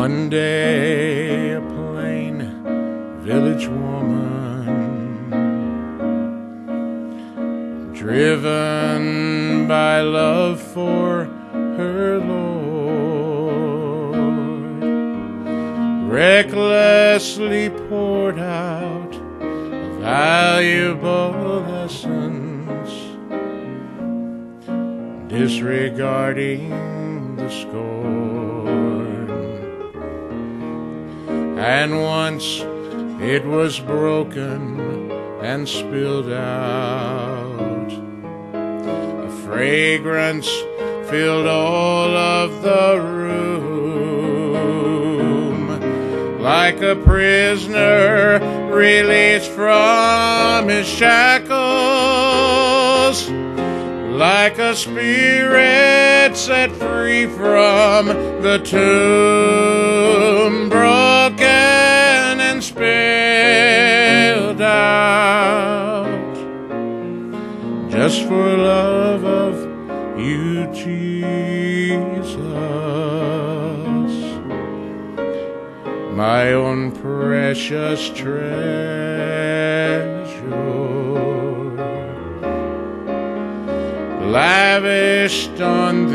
One day a plain village woman, driven by love for her Lord, recklessly poured out valuable lessons, disregarding the scorn. And once it was broken and spilled out, a fragrance filled all of the room, like a prisoner released from his shackles, like a spirit set free from the tomb, broken and spilled out, just for love of you, Jesus, my own precious treasure, lavished on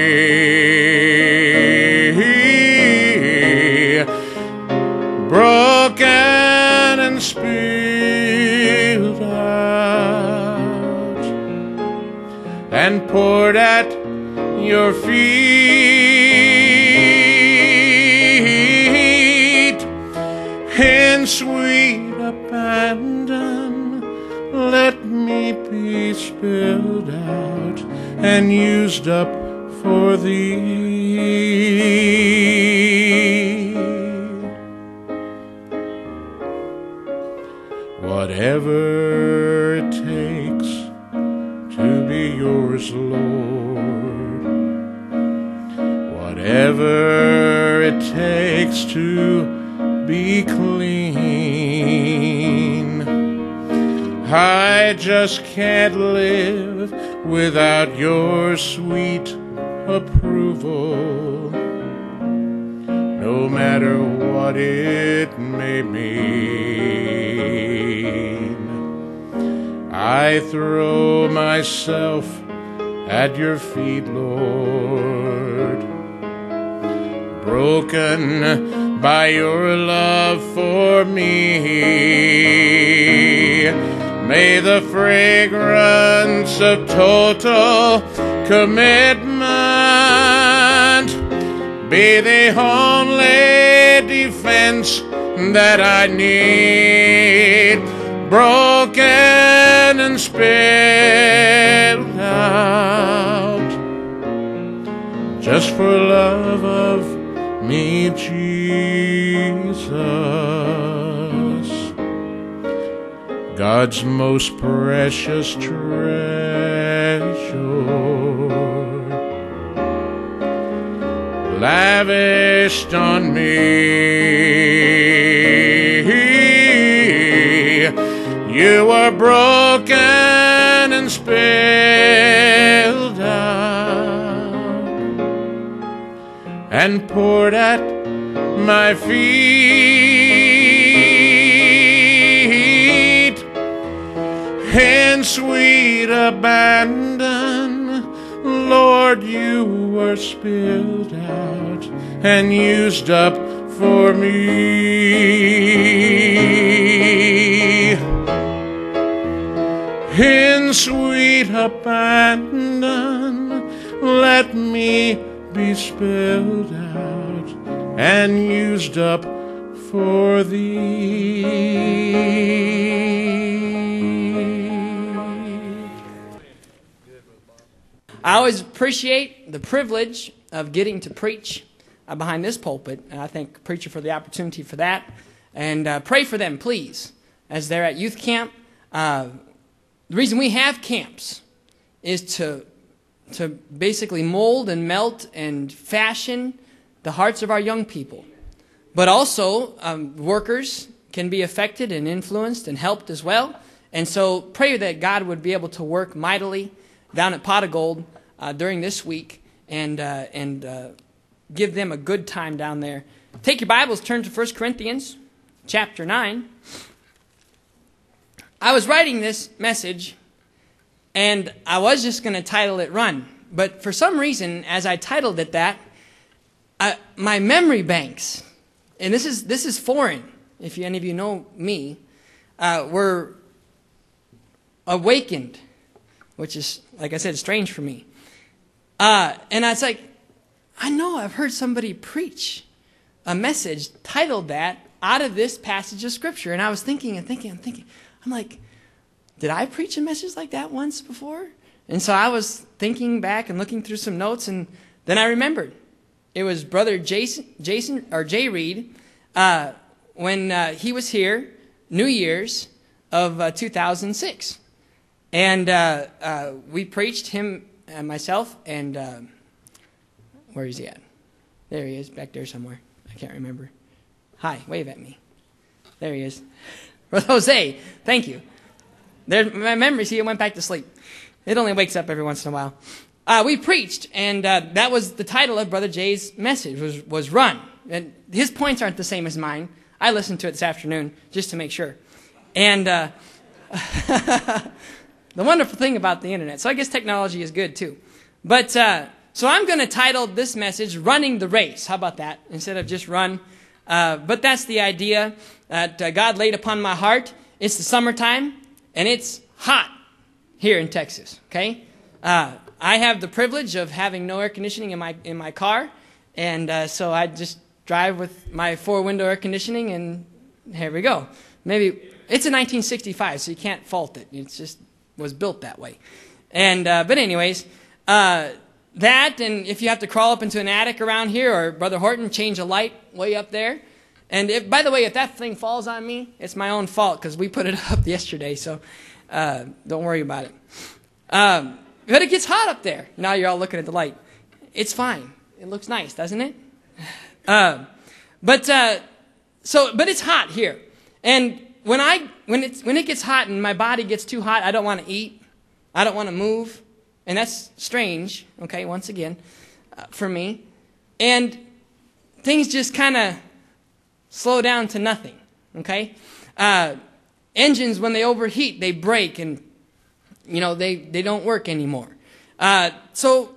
thee, broken and spilled out, and poured at your feet in sweet abandon. Let me be spilled out and used up for thee. Whatever it takes to be yours, Lord, whatever it takes to be clean, I just can't live without your sweet approval, no matter what it may mean. I throw myself at your feet, Lord, broken by your love for me. May the fragrance of total commitment be the only defense that I need, broken and spilled out, just for love of me, Jesus, God's most precious treasure, lavished on me. You were broken and spilled out and poured at my feet in sweet abandon. Lord, you were spilled out and used up for me. In sweet abandon, let me be spilled out and used up for thee. I always appreciate the privilege of getting to preach behind this pulpit, and I thank preacher for the opportunity for that. And pray for them, please, as they're at youth camp. The reason we have camps is to basically mold and melt and fashion the hearts of our young people. But also, workers can be affected and influenced and helped as well. And so pray that God would be able to work mightily down at Pot of Gold during this week and give them a good time down there take your Bibles, turn to 1 Corinthians chapter 9. I was writing this message, and I was just going to title it Run. But for some reason, as I titled it that, my memory banks, and this is foreign, if any of you know me, were awakened, which is, like I said, strange for me. And I was like, I know I've heard somebody preach a message titled that out of this passage of Scripture. And I was thinking. I'm like, did I preach a message like that once before? And so I was thinking back and looking through some notes, and then I remembered. It was Brother Jay Reed, when he was here, New Year's of 2006. And we preached, him and myself, and where is he at? There he is, back there somewhere. I can't remember. Hi, wave at me. There he is. Brother Jose, thank you. There's my memory, see, it went back to sleep. It only wakes up every once in a while. We preached, and that was the title of Brother Jay's message, was Run. And his points aren't the same as mine. I listened to it this afternoon just to make sure. And the wonderful thing about the internet, so I guess technology is good too. But so I'm going to title this message Running the Race. How about that? Instead of just run. But that's the idea that God laid upon my heart. It's the summertime, and it's hot here in Texas, okay? I have the privilege of having no air conditioning in my car, and so I just drive with my 4-window air conditioning, and here we go. Maybe it's a 1965, so you can't fault it. It just was built that way. And but anyways, that, and if you have to crawl up into an attic around here, or Brother Horton, change a light way up there. And by the way, if that thing falls on me, it's my own fault because we put it up yesterday, so don't worry about it. But it gets hot up there. Now you're all looking at the light. It's fine. It looks nice, doesn't it? But it's hot here. And when it gets hot and my body gets too hot, I don't want to eat. I don't want to move. And that's strange, okay, once again, for me. And things just kind of slow down to nothing, okay? Engines, when they overheat, they break, and, they don't work anymore. So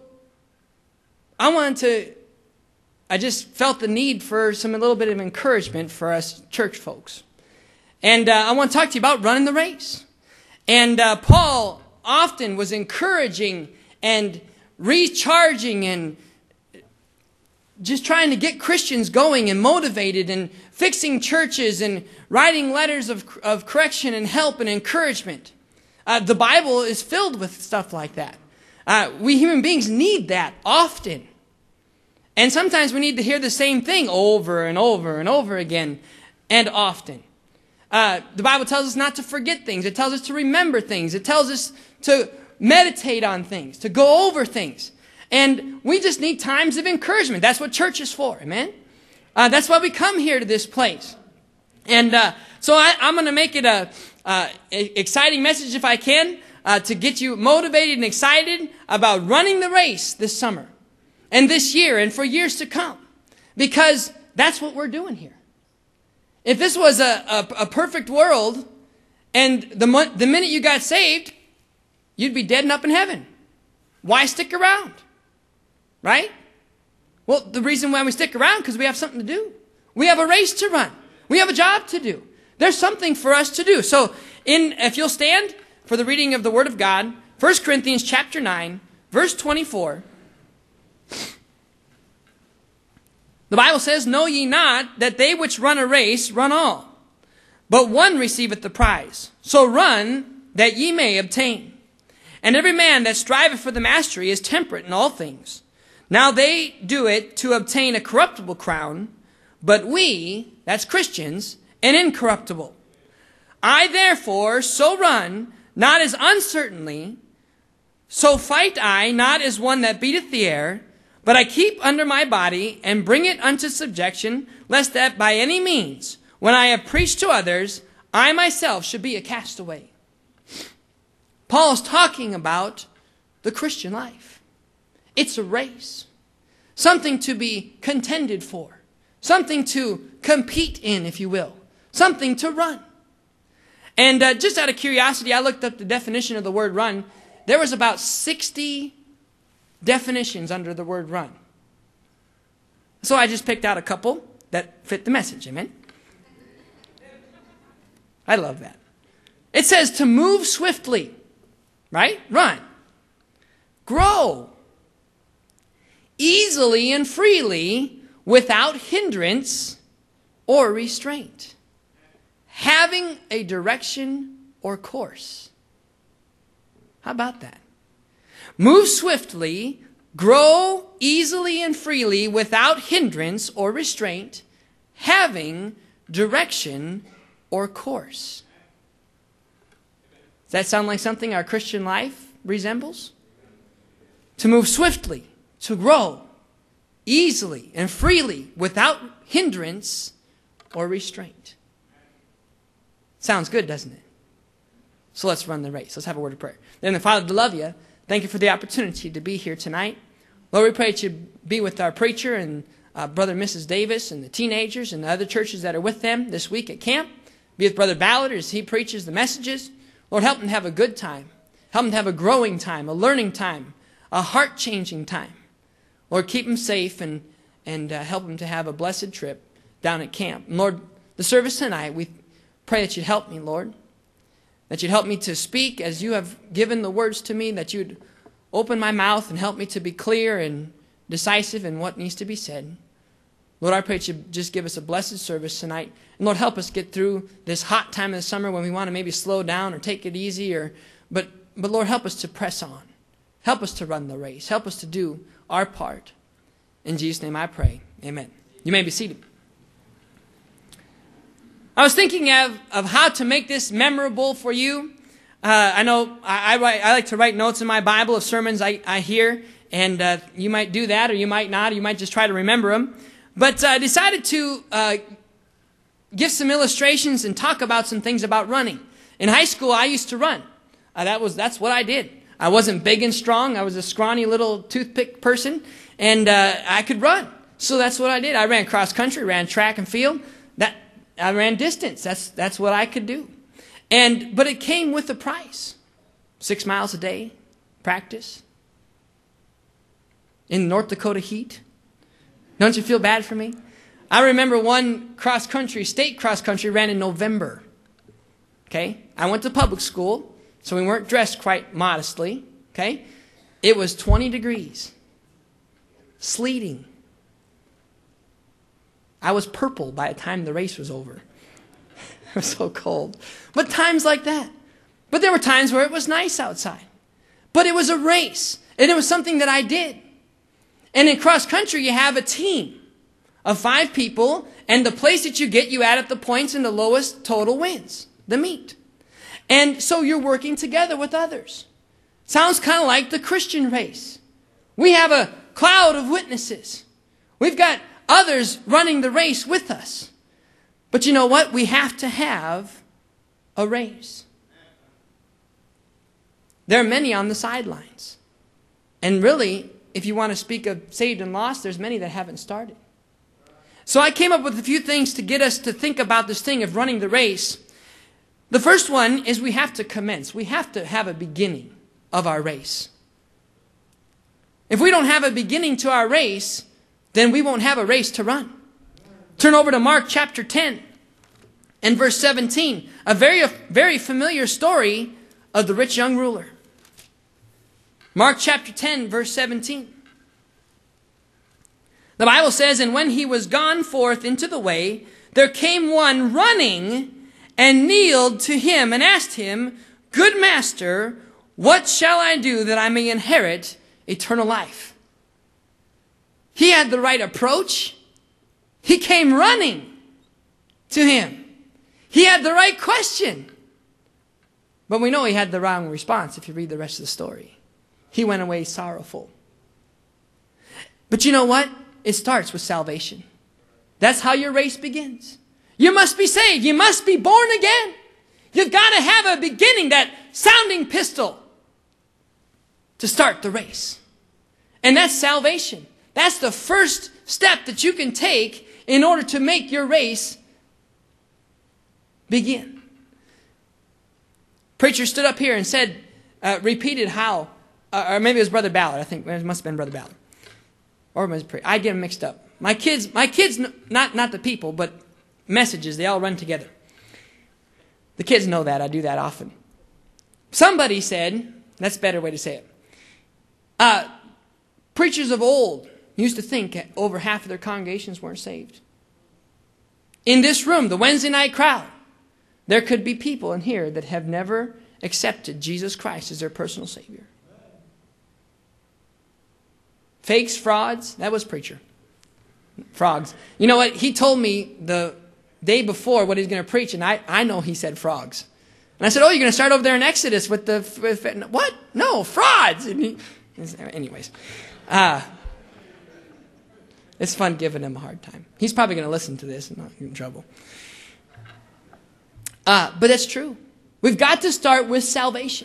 I just felt the need for a little bit of encouragement for us church folks. And I want to talk to you about running the race. And Paul often was encouraging and recharging and just trying to get Christians going and motivated and fixing churches and writing letters of correction and help and encouragement. The Bible is filled with stuff like that. We human beings need that often. And sometimes we need to hear the same thing over and over and over again and often. The Bible tells us not to forget things. It tells us to remember things. It tells us to meditate on things, to go over things. And we just need times of encouragement. That's what church is for, amen? That's why we come here to this place. And so I'm going to make it a exciting message if I can, to get you motivated and excited about running the race this summer and this year and for years to come. Because that's what we're doing here. If this was a perfect world and the minute you got saved, you'd be dead and up in heaven. Why stick around? Right? Well, the reason why we stick around is because we have something to do. We have a race to run. We have a job to do. There's something for us to do. So, if you'll stand for the reading of the Word of God, 1 Corinthians chapter 9, verse 24. The Bible says, Know ye not that they which run a race run all, but one receiveth the prize. So run, that ye may obtain. And every man that striveth for the mastery is temperate in all things. Now they do it to obtain a corruptible crown, but we, that's Christians, an incorruptible. I therefore so run, not as uncertainly, so fight I, not as one that beateth the air, but I keep under my body, and bring it unto subjection, lest that by any means, when I have preached to others, I myself should be a castaway. Paul is talking about the Christian life. It's a race, something to be contended for, something to compete in, if you will, something to run. And just out of curiosity, I looked up the definition of the word run. There was about 60 definitions under the word run. So I just picked out a couple that fit the message. Amen? I love that. It says to move swiftly, right? Run. Grow. Easily and freely without hindrance or restraint. Having a direction or course. How about that? Move swiftly, grow easily and freely without hindrance or restraint, having direction or course. Does that sound like something our Christian life resembles? To move swiftly, to grow easily and freely without hindrance or restraint. Sounds good, doesn't it? So let's run the race. Let's have a word of prayer. Then the Father, to love you, thank you for the opportunity to be here tonight. Lord, we pray that you be with our preacher and Brother and Mrs. Davis and the teenagers and the other churches that are with them this week at camp. Be with Brother Ballard as he preaches the messages. Lord, help him to have a good time. Help him to have a growing time, a learning time, a heart-changing time. Lord, keep him safe and help him to have a blessed trip down at camp. And Lord, the service tonight, we pray that you'd help me, Lord. That you'd help me to speak as you have given the words to me. That you'd open my mouth and help me to be clear and decisive in what needs to be said. Lord, I pray that you just give us a blessed service tonight. And Lord, help us get through this hot time of the summer when we want to maybe slow down or take it easy. But Lord, help us to press on. Help us to run the race. Help us to do our part. In Jesus' name I pray. Amen. You may be seated. I was thinking of how to make this memorable for you. I know I like to write notes in my Bible of sermons I hear, and you might do that or you might not. You might just try to remember them. But I decided to give some illustrations and talk about some things about running. In high school, I used to run. That's what I did. I wasn't big and strong. I was a scrawny little toothpick person, and I could run. So that's what I did. I ran cross country, ran track and field. I ran distance. That's what I could do. But it came with a price. 6 miles a day, practice. In North Dakota heat. Don't you feel bad for me? I remember one state cross country ran in November. Okay? I went to public school, so we weren't dressed quite modestly. Okay? It was 20 degrees. Sleeting. I was purple by the time the race was over. It was so cold. But times like that. But there were times where it was nice outside. But it was a race. And it was something that I did. And in cross country, you have a team of 5 people. And the place that you add up the points and the lowest total wins the meet. And so you're working together with others. Sounds kind of like the Christian race. We have a cloud of witnesses. We've got others running the race with us. But you know what? We have to have a race. There are many on the sidelines. And really, if you want to speak of saved and lost, there's many that haven't started. So I came up with a few things to get us to think about this thing of running the race. The first one is we have to commence. We have to have a beginning of our race. If we don't have a beginning to our race, then we won't have a race to run. Turn over to Mark chapter 10 and verse 17. A very familiar story of the rich young ruler. Mark chapter 10 verse 17. The Bible says, "And when he was gone forth into the way, there came one running and kneeled to him and asked him, 'Good master, what shall I do that I may inherit eternal life?'" He had the right approach. He came running to him. He had the right question. But we know he had the wrong response if you read the rest of the story. He went away sorrowful. But you know what? It starts with salvation. That's how your race begins. You must be saved. You must be born again. You've got to have a beginning, that sounding pistol, to start the race. And that's salvation. That's the first step that you can take in order to make your race begin. Preacher stood up here and said, repeated how, or maybe it was Brother Ballard. I think it must have been Brother Ballard. Or was it I get them mixed up. My kids, not the people, but messages, they all run together. The kids know that. I do that often. Somebody said, that's a better way to say it. Preachers of old used to think over half of their congregations weren't saved. In this room, the Wednesday night crowd, there could be people in here that have never accepted Jesus Christ as their personal Savior. Fakes, frauds, that was preacher. Frogs. You know what? He told me the day before what he's going to preach, and I know he said frogs. And I said, oh, you're going to start over there in Exodus with the... What? No, frauds! Anyways. It's fun giving him a hard time. He's probably going to listen to this and not get in trouble. But that's true. We've got to start with salvation.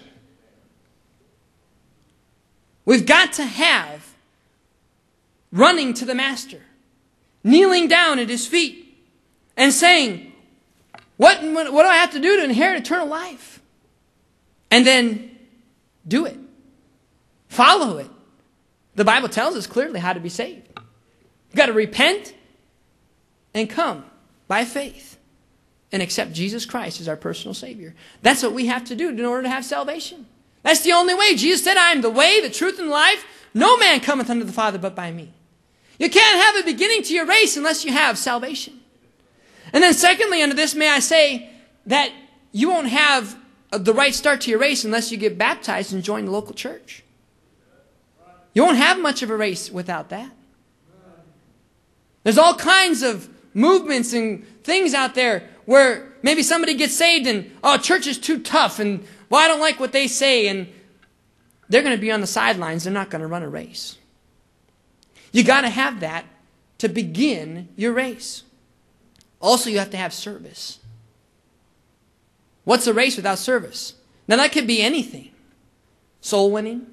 We've got to have running to the Master, kneeling down at His feet, and saying, what do I have to do to inherit eternal life? And then do it. Follow it. The Bible tells us clearly how to be saved. You've got to repent and come by faith and accept Jesus Christ as our personal Savior. That's what we have to do in order to have salvation. That's the only way. Jesus said, I am the way, the truth, and the life. No man cometh unto the Father but by me. You can't have a beginning to your race unless you have salvation. And then secondly, under this, may I say that you won't have the right start to your race unless you get baptized and join the local church. You won't have much of a race without that. There's all kinds of movements and things out there where maybe somebody gets saved and, oh, church is too tough and, well, I don't like what they say, and they're going to be on the sidelines. They're not going to run a race. You got to have that to begin your race. Also, you have to have service. What's a race without service? Now, that could be anything. Soul winning.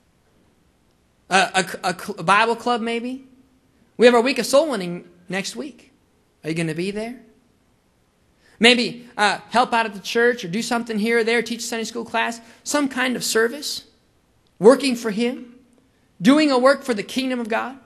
A Bible club, maybe. We have our week of soul winning next week. Are you going to be there? Maybe help out at the church or do something here or there, teach a Sunday school class. Some kind of service. Working for Him. Doing a work for the kingdom of God.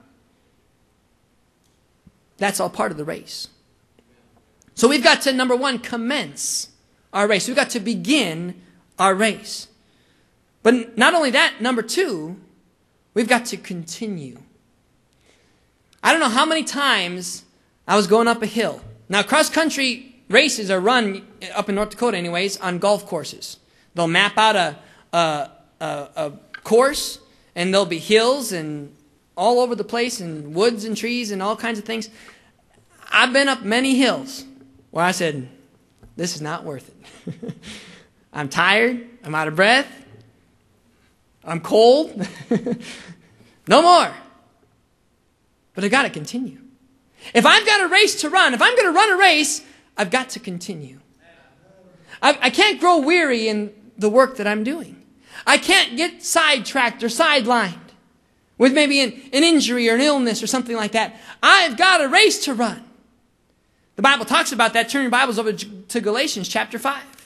That's all part of the race. So we've got to, number one, commence our race. We've got to begin our race. But not only that, number two, we've got to continue. I don't know how many times I was going up a hill. Now, cross-country races are run, up in North Dakota anyways, on golf courses. They'll map out a course, and there'll be hills and all over the place, and woods and trees and all kinds of things. I've been up many hills where I said, this is not worth it. I'm tired. I'm out of breath. I'm cold. No more. But I've got to continue. If I've got a race to run, if I'm going to run a race, I've got to continue. I can't grow weary in the work that I'm doing. I can't get sidetracked or sidelined with maybe an injury or an illness or something like that. I've got a race to run. The Bible talks about that. Turn your Bibles over to Galatians chapter 5.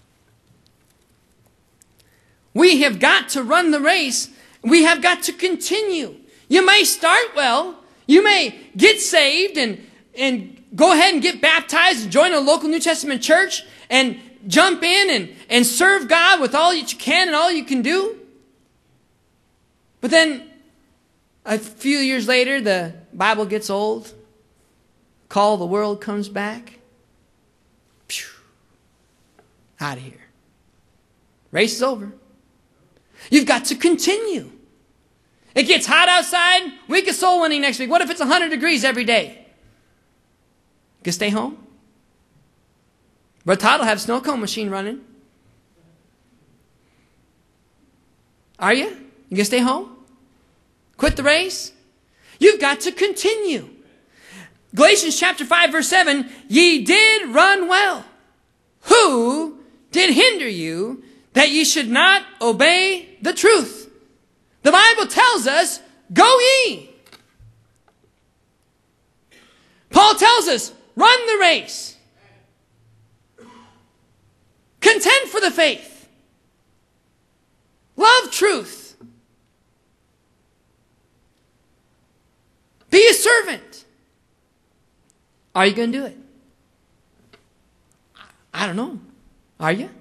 We have got to run the race. We have got to continue. You may start well. You may get saved and go ahead and get baptized and join a local New Testament church and jump in and serve God with all that you can and all you can do. But then a few years later, the Bible gets old. Call of the world comes back. Phew. Out of here. Race is over. You've got to continue. It gets hot outside. Week of soul winning next week. What if it's 100 degrees every day? You can stay home. Brother Todd will have a snow cone machine running. Are you? You can stay home? Quit the race? You've got to continue. Galatians chapter 5 verse 7, ye did run well. Who did hinder you that ye should not obey the truth? The Bible tells us, go ye. Paul tells us, run the race. Contend for the faith. Love truth. Be a servant. Are you going to do it? I don't know. Are you?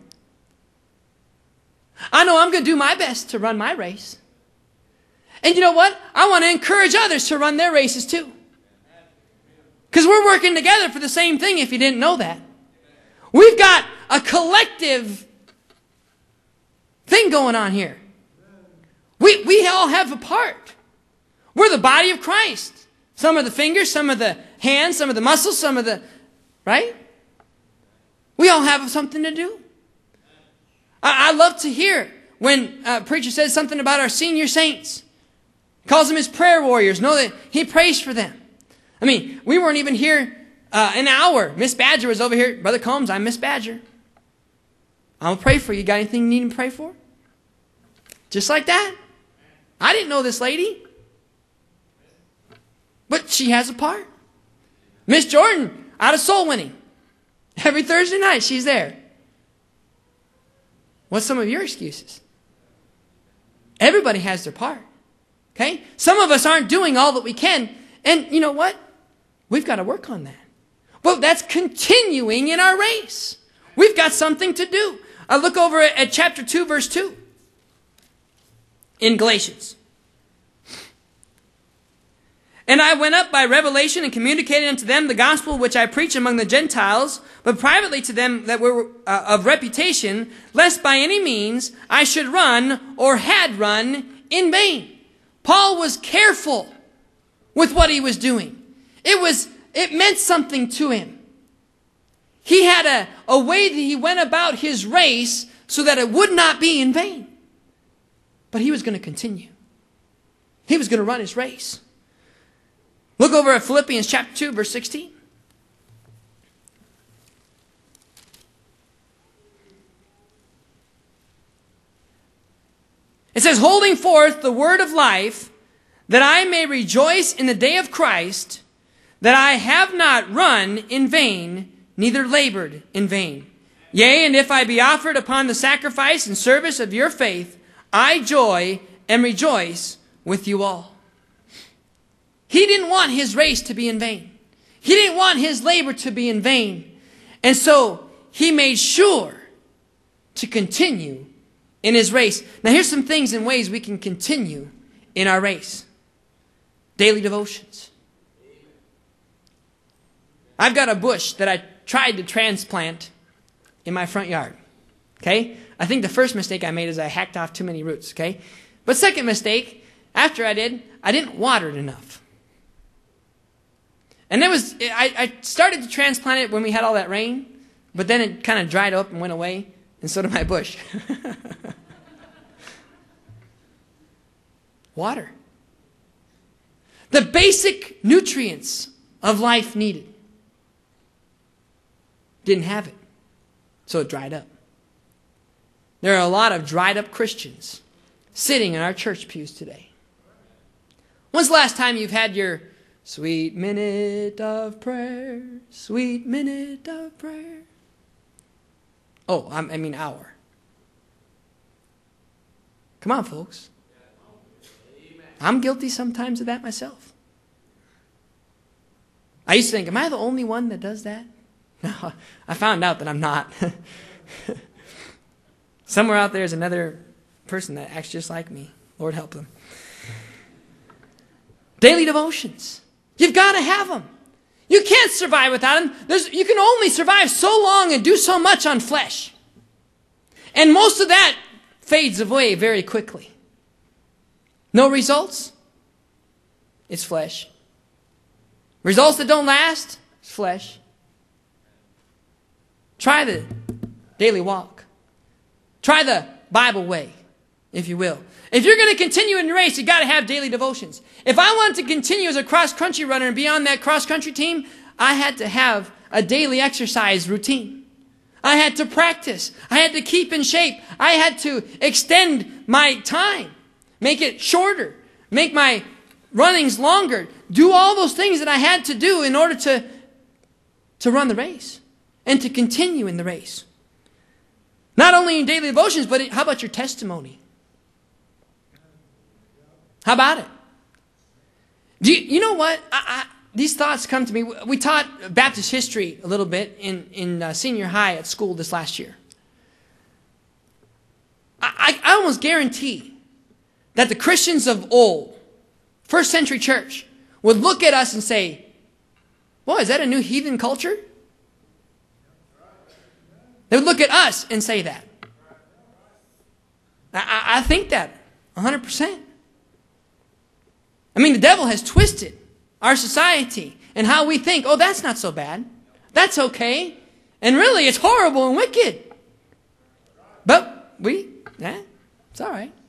I know I'm going to do my best to run my race. And you know what? I want to encourage others to run their races too. Because we're working together for the same thing if you didn't know that. We've got a collective thing going on here. We all have a part. We're the body of Christ. Some are the fingers, some are the hands, some are the muscles, some are the... Right? We all have something to do. I love to hear when a preacher says something about our senior saints. Calls them his prayer warriors. Know that he prays for them. I mean, we weren't even here an hour. Miss Badger was over here. Brother Combs, I'm Miss Badger. I'll pray for you. Got anything you need to pray for? Just like that. I didn't know this lady. But she has a part. Miss Jordan, out of soul winning. Every Thursday night, she's there. What's some of your excuses? Everybody has their part. Okay? Some of us aren't doing all that we can. And you know what? We've got to work on that. Well, that's continuing in our race. We've got something to do. I look over at chapter 2, verse 2. In Galatians. And I went up by revelation and communicated unto them the gospel which I preach among the Gentiles, but privately to them that were of reputation, lest by any means I should run or had run in vain. Paul was careful with what he was doing. It meant something to him. He had a way that he went about his race so that it would not be in vain. But he was going to continue. He was going to run his race. Look over at Philippians chapter 2, verse 16. It says, holding forth the word of life, that I may rejoice in the day of Christ, that I have not run in vain, neither labored in vain. Yea, and if I be offered upon the sacrifice and service of your faith, I joy and rejoice with you all. He didn't want his race to be in vain. He didn't want his labor to be in vain. And so he made sure to continue in his race. Now here's some things and ways we can continue in our race. Daily devotions. I've got a bush that I tried to transplant in my front yard. Okay? I think the first mistake I made is I hacked off too many roots. Okay? But second mistake, after I didn't water it enough. And I started to transplant it when we had all that rain, but then it kind of dried up and went away, and so did my bush. Water. The basic nutrients of life needed. Didn't have it, so it dried up. There are a lot of dried up Christians sitting in our church pews today. When's the last time you've had your sweet minute of prayer, sweet minute of prayer? Oh, I mean hour. Come on, folks. I'm guilty sometimes of that myself. I used to think, am I the only one that does that? No, I found out that I'm not. Somewhere out there is another person that acts just like me. Lord help them. Daily devotions. You've got to have them. You can't survive without them. You can only survive so long and do so much on flesh. And most of that fades away very quickly. No results? It's flesh. Results that don't last? It's flesh. Try the daily walk. Try the Bible way, if you will. If you're going to continue in your race, you've got to have daily devotions. If I wanted to continue as a cross-country runner and be on that cross-country team, I had to have a daily exercise routine. I had to practice. I had to keep in shape. I had to extend my time, make it shorter, make my runnings longer, do all those things that I had to do in order to run the race and to continue in the race. Not only in daily devotions, but how about your testimony? How about it? You know what? These thoughts come to me. We taught Baptist history a little bit in senior high at school this last year. I almost guarantee that the Christians of old, first century church, would look at us and say, boy, is that a new heathen culture? They would look at us and say that. I think that 100%. I mean, the devil has twisted our society and how we think, oh, that's not so bad. That's okay. And really, it's horrible and wicked. But it's all right.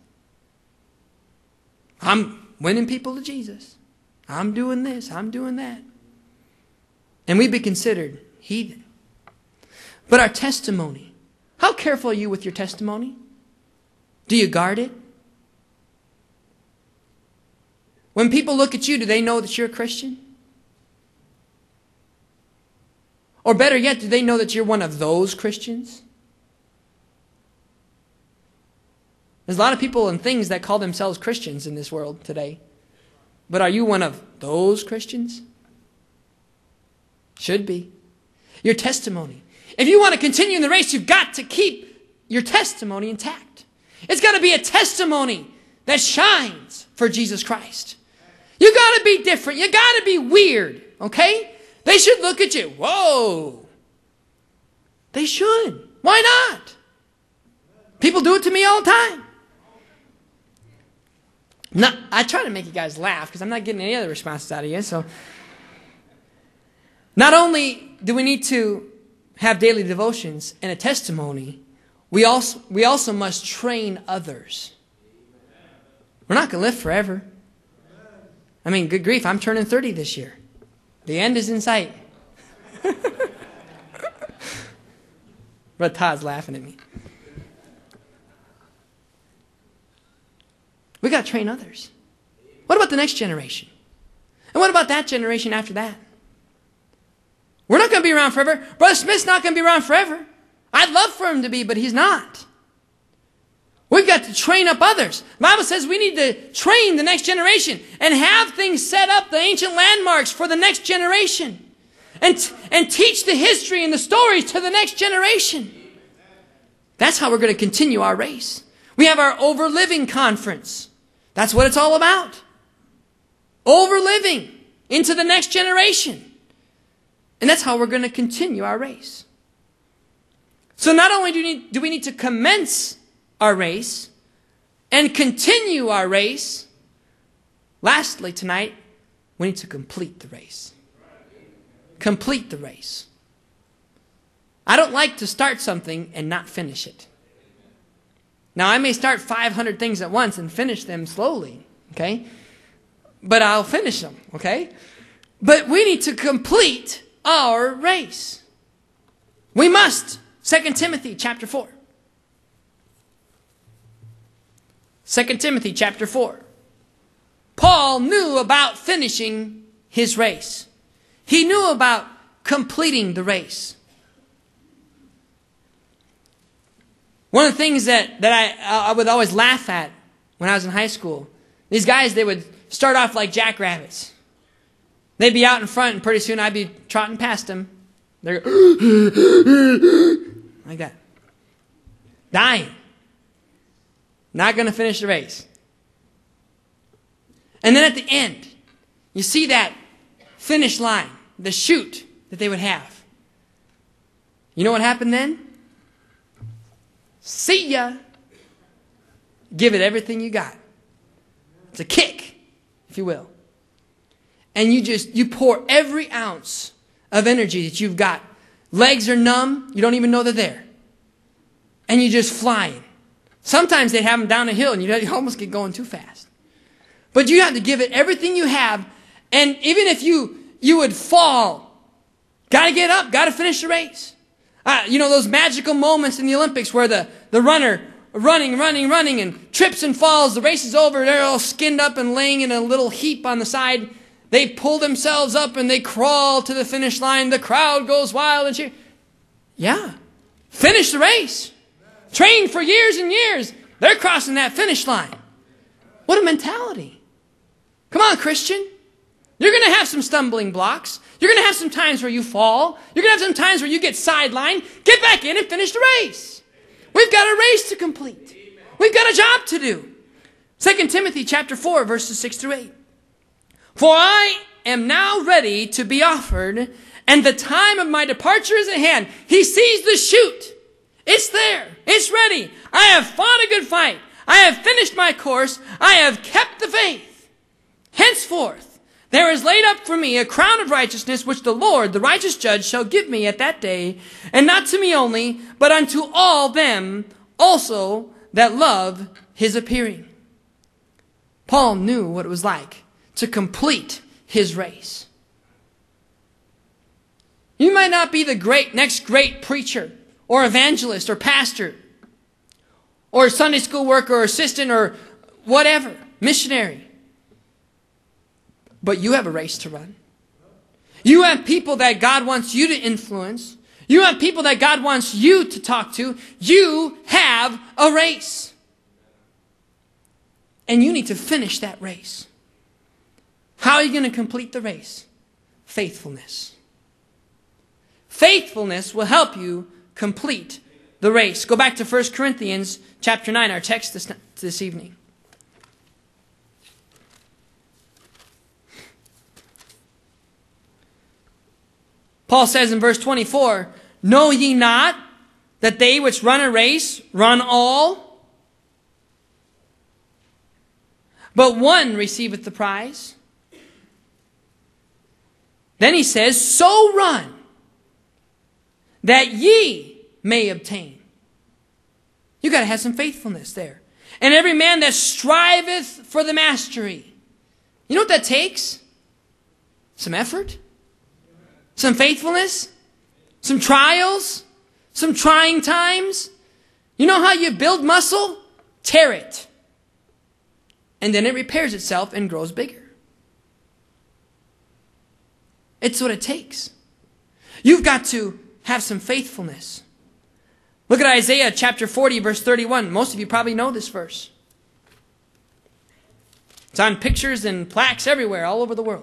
I'm winning people to Jesus. I'm doing this. I'm doing that. And we'd be considered heathen. But our testimony, how careful are you with your testimony? Do you guard it? When people look at you, do they know that you're a Christian? Or better yet, do they know that you're one of those Christians? There's a lot of people and things that call themselves Christians in this world today. But are you one of those Christians? Should be. Your testimony. If you want to continue in the race, you've got to keep your testimony intact. It's got to be a testimony that shines for Jesus Christ. You got to be different. You got to be weird, okay? They should look at you. Whoa. They should. Why not? People do it to me all the time. Now, I try to make you guys laugh because I'm not getting any other responses out of you. So, not only do we need to have daily devotions and a testimony, we also must train others. We're not going to live forever. I mean, good grief, I'm turning 30 this year. The end is in sight. Brother Todd's laughing at me. We got to train others. What about the next generation? And what about that generation after that? We're not going to be around forever. Brother Smith's not going to be around forever. I'd love for him to be, but he's not. We've got to train up others. The Bible says we need to train the next generation and have things set up, the ancient landmarks for the next generation. And teach the history and the stories to the next generation. That's how we're going to continue our race. We have our Overliving Conference. That's what it's all about. Overliving into the next generation. And that's how we're going to continue our race. So not only do we need to commence our race and continue our race, lastly tonight, we need to complete the race. Complete the race. I don't like to start something and not finish it. Now, I may start 500 things at once and finish them slowly, okay? But I'll finish them, okay? But we need to complete our race. We must. 2 Timothy chapter 4. 2 Timothy chapter 4. Paul knew about finishing his race. He knew about completing the race. One of the things that I would always laugh at when I was in high school, these guys, they would start off like jackrabbits. They'd be out in front, and pretty soon I'd be trotting past them. They're like that. Dying. Not going to finish the race. And then at the end, you see that finish line, the chute that they would have. You know what happened then? See ya. Give it everything you got. It's a kick, if you will. And you pour every ounce of energy that you've got. Legs are numb. You don't even know they're there. And you're just flying. Sometimes they have them down a hill and you almost get going too fast. But you have to give it everything you have. And even if you would fall, got to get up, got to finish the race. Those magical moments in the Olympics where the runner running and trips and falls. The race is over. They're all skinned up and laying in a little heap on the side. They pull themselves up and they crawl to the finish line. The crowd goes wild and cheer. Yeah. Finish the race. Train for years and years. They're crossing that finish line. What a mentality. Come on, Christian. You're going to have some stumbling blocks. You're going to have some times where you fall. You're going to have some times where you get sidelined. Get back in and finish the race. We've got a race to complete. We've got a job to do. 2 Timothy chapter 4, verses 6 through 8. For I am now ready to be offered, and the time of my departure is at hand. He sees the chute. It's there. It's ready. I have fought a good fight. I have finished my course. I have kept the faith. Henceforth, there is laid up for me a crown of righteousness, which the Lord, the righteous judge, shall give me at that day, and not to me only, but unto all them also that love his appearing. Paul knew what it was like to complete his race. You might not be the next great preacher or evangelist or pastor or Sunday school worker or assistant or whatever, missionary. But you have a race to run. You have people that God wants you to influence. You have people that God wants you to talk to. You have a race. And you need to finish that race. How are you going to complete the race? Faithfulness. Faithfulness will help you complete the race. Go back to 1 Corinthians chapter 9, our text this evening. Paul says in verse 24, know ye not that they which run a race run all, but one receiveth the prize? Then he says, so run, that ye may obtain. You got to have some faithfulness there. And every man that striveth for the mastery. You know what that takes? Some effort, some faithfulness, some trials, some trying times. You know how you build muscle? Tear it. And then it repairs itself and grows bigger. It's what it takes. You've got to have some faithfulness. Look at Isaiah chapter 40, verse 31. Most of you probably know this verse. It's on pictures and plaques everywhere, all over the world.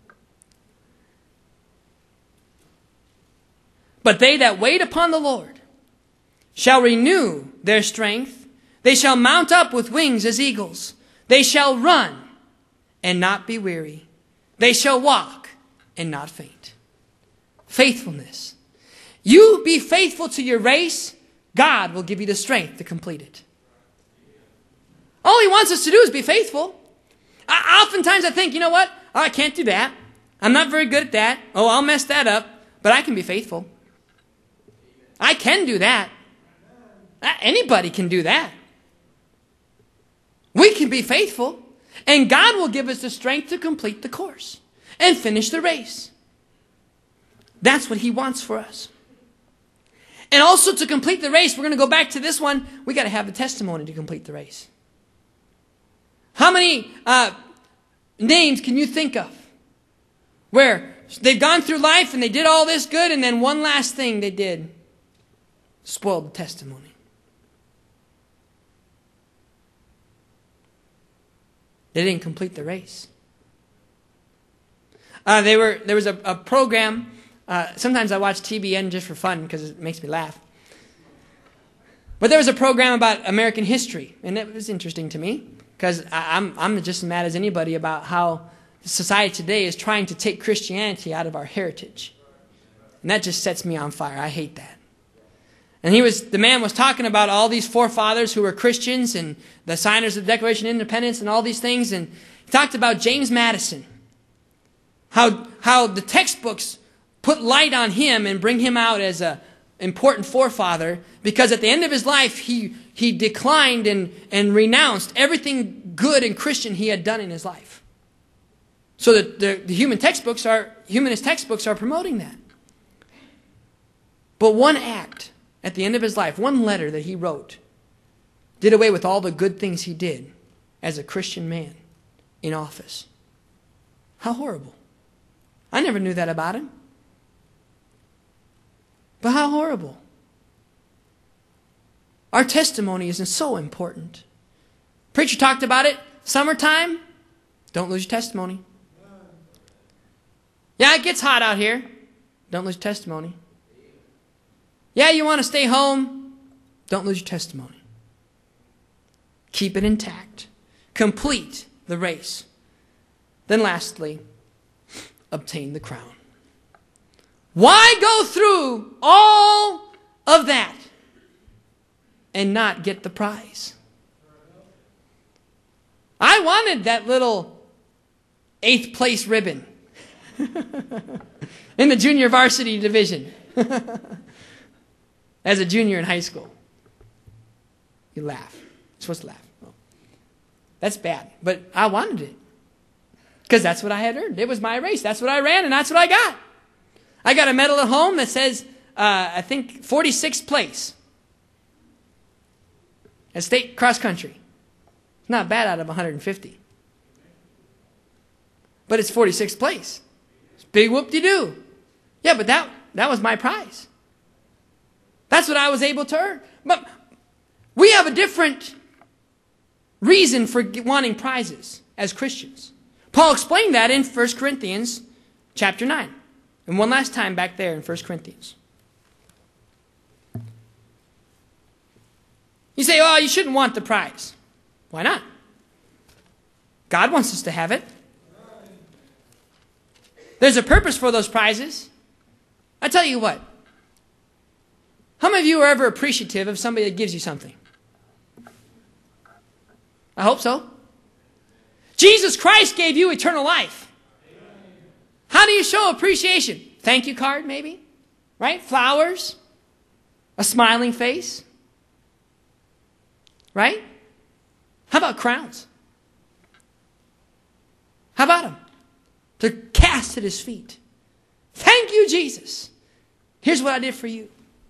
But they that wait upon the Lord shall renew their strength. They shall mount up with wings as eagles. They shall run and not be weary. They shall walk and not faint. Faithfulness. You be faithful to your race, God will give you the strength to complete it. All he wants us to do is be faithful. Oftentimes I think, you know what? Oh, I can't do that. I'm not very good at that. Oh, I'll mess that up. But I can be faithful. I can do that. Anybody can do that. We can be faithful. And God will give us the strength to complete the course and finish the race. That's what he wants for us. And also to complete the race, we're going to go back to this one. We got to have the testimony to complete the race. How many names can you think of where they've gone through life and they did all this good and then one last thing they did spoiled the testimony? They didn't complete the race. There was a program. Sometimes I watch TBN just for fun because it makes me laugh. But there was a program about American history, and it was interesting to me because I'm just as mad as anybody about how society today is trying to take Christianity out of our heritage. And that just sets me on fire. I hate that. And the man was talking about all these forefathers who were Christians and the signers of the Declaration of Independence and all these things. And he talked about James Madison. How the textbooks put light on him and bring him out as an important forefather because at the end of his life he declined and renounced everything good and Christian he had done in his life. So that the humanist textbooks are promoting that. But one act at the end of his life, one letter that he wrote, did away with all the good things he did as a Christian man in office. How horrible. I never knew that about him. But how horrible. Our testimony is so important. Preacher talked about it. Summertime, don't lose your testimony. Yeah, it gets hot out here. Don't lose your testimony. Yeah, you want to stay home. Don't lose your testimony. Keep it intact. Complete the race. Then lastly, obtain the crown. Why go through all of that and not get the prize? I wanted that little 8th place ribbon in the junior varsity division as a junior in high school. You laugh. You're supposed to laugh. Oh. That's bad. But I wanted it because that's what I had earned. It was my race. That's what I ran, and that's what I got. I got a medal at home that says, I think, 46th place at state cross country. It's not bad out of 150. But it's 46th place. It's big whoop-de-doo. Yeah, but that was my prize. That's what I was able to earn. But we have a different reason for wanting prizes as Christians. Paul explained that in 1 Corinthians chapter 9. And one last time back there in 1 Corinthians. You say, oh, you shouldn't want the prize. Why not? God wants us to have it. There's a purpose for those prizes. I tell you what. How many of you are ever appreciative of somebody that gives you something? I hope so. Jesus Christ gave you eternal life. How do you show appreciation? Thank you card, maybe? Right? Flowers? A smiling face? Right? How about crowns? How about them? To cast at his feet. Thank you, Jesus. Here's what I did for you.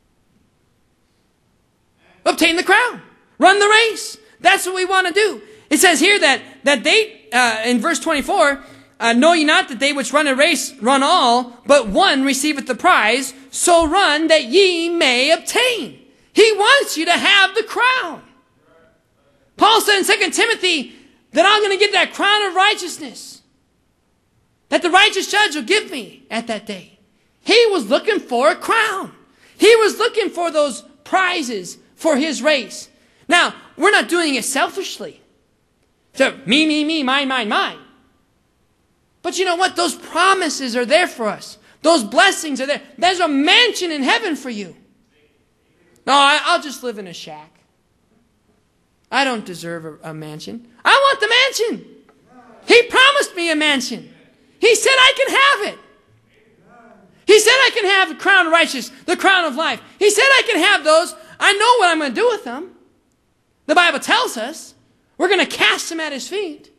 Obtain the crown. Run the race. That's what we want to do. It says here that they, in verse 24, know ye not that they which run a race run all, but one receiveth the prize, so run that ye may obtain. He wants you to have the crown. Paul said in 2 Timothy that I'm going to get that crown of righteousness that the righteous judge will give me at that day. He was looking for a crown. He was looking for those prizes for his race. Now, we're not doing it selfishly. So, me, mine. But you know what? Those promises are there for us. Those blessings are there. There's a mansion in heaven for you. No, I'll just live in a shack. I don't deserve a mansion. I want the mansion. He promised me a mansion. He said I can have it. He said I can have the crown of righteousness, the crown of life. He said I can have those. I know what I'm going to do with them. The Bible tells us we're going to cast them at his feet.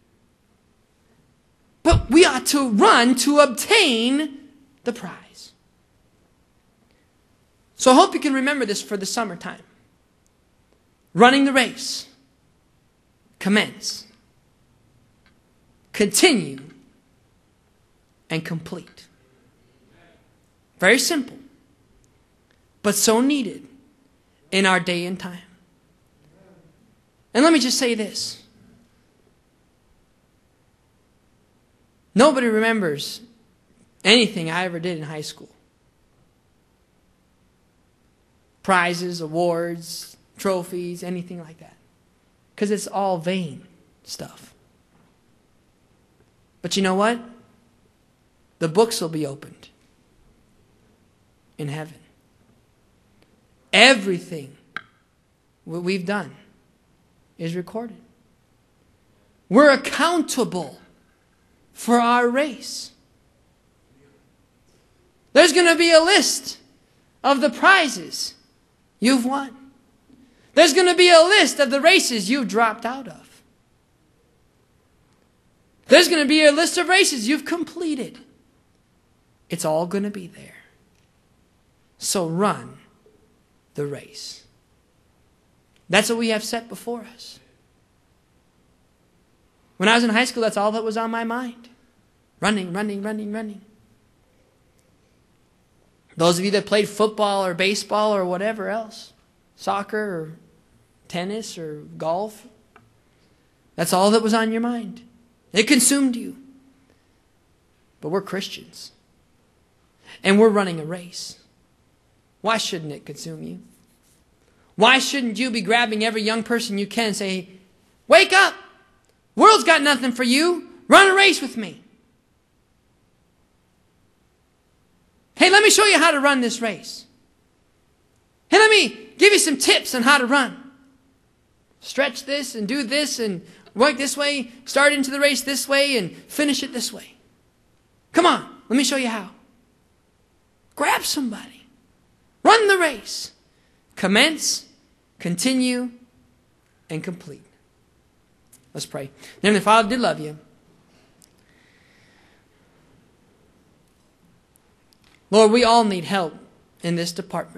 But we ought to run to obtain the prize. So I hope you can remember this for the summertime. Running the race. Commence. Continue. And complete. Very simple. But so needed in our day and time. And let me just say this. Nobody remembers anything I ever did in high school. Prizes, awards, trophies, anything like that. Because it's all vain stuff. But you know what? The books will be opened in heaven. Everything what we've done is recorded. We're accountable for our race. There's going to be a list of the prizes you've won. There's going to be a list of the races you've dropped out of. There's going to be a list of races you've completed. It's all going to be there. So run the race. That's what we have set before us. When I was in high school, that's all that was on my mind. Running, running, running, running. Those of you that played football or baseball or whatever else, soccer or tennis or golf, that's all that was on your mind. It consumed you. But we're Christians. And we're running a race. Why shouldn't it consume you? Why shouldn't you be grabbing every young person you can and say, wake up! World's got nothing for you. Run a race with me. Hey, let me show you how to run this race. Hey, let me give you some tips on how to run. Stretch this and do this and work this way. Start into the race this way and finish it this way. Come on, let me show you how. Grab somebody. Run the race. Commence, continue, and complete. Let's pray. Heavenly Father, I did love you. Lord, we all need help in this department.